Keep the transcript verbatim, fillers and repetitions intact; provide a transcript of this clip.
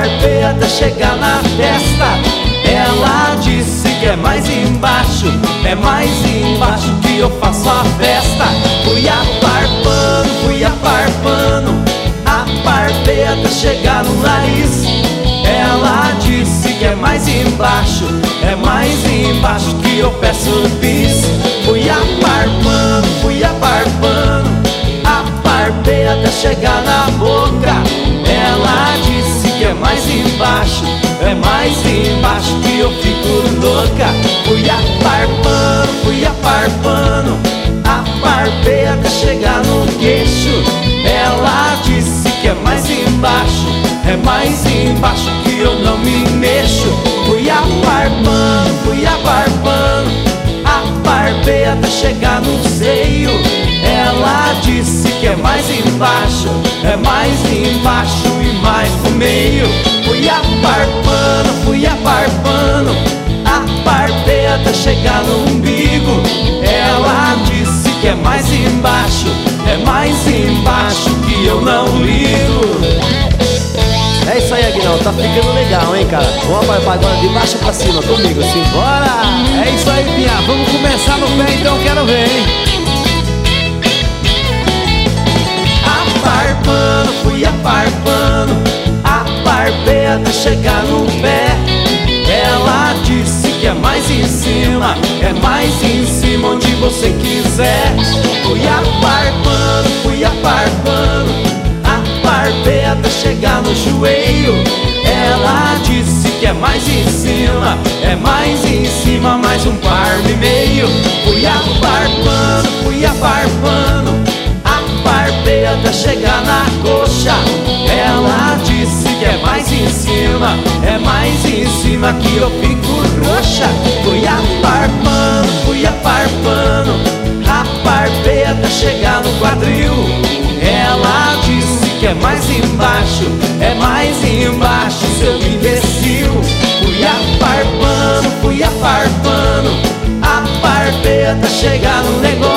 aparpei até chegar na festa. Ela disse que é mais embaixo, é mais embaixo que eu faço a festa. Fui aparpando, fui aparpando, aparpei até chegar no nariz. Ela disse que é mais embaixo, é mais embaixo que eu peço bis. Fui aparpando, fui aparpando, aparpei até chegar na boca. Ela disse que é mais embaixo, é mais embaixo que eu fico louca. Fui aparpando, fui aparpando, aparpei até chegar no queixo. Ela disse que é mais embaixo, é mais embaixo que eu não me mexo. Fui aparpando, fui aparpando, aparpei até chegar no seio. Ela disse que é mais embaixo, é mais embaixo e mais no meio. Fui aparpando, fui aparpando, aparpei até chegar no umbigo. Ela disse que é mais embaixo, é mais embaixo que eu não ligo. É isso aí, Aguinaldo, tá ficando legal, hein, cara? Vamos aparpar agora de baixo pra cima comigo, simbora! É isso aí, Pinha, vamos começar no pé então, quero ver, hein? Aparpando, fui aparpando, aparpei até chegar no pé. Ela disse que é mais em cima, é mais em cima onde você quiser. Fui aparpando, fui aparpando, aparpei até chegar no joelho. Ela disse que é mais em cima, é mais em cima, mais um par e meio. Fui aparpando, fui aparpando, aparpei até chegar na coxa. Ela disse que é mais em cima, é mais em cima que eu fico roxa. Fui aparpando, fui aparpando, aparpei até chegar no quadril. Ela disse que é mais embaixo, é mais embaixo, seu imbecil. Fui aparpando, fui aparpando, aparpei até chegar no negócio.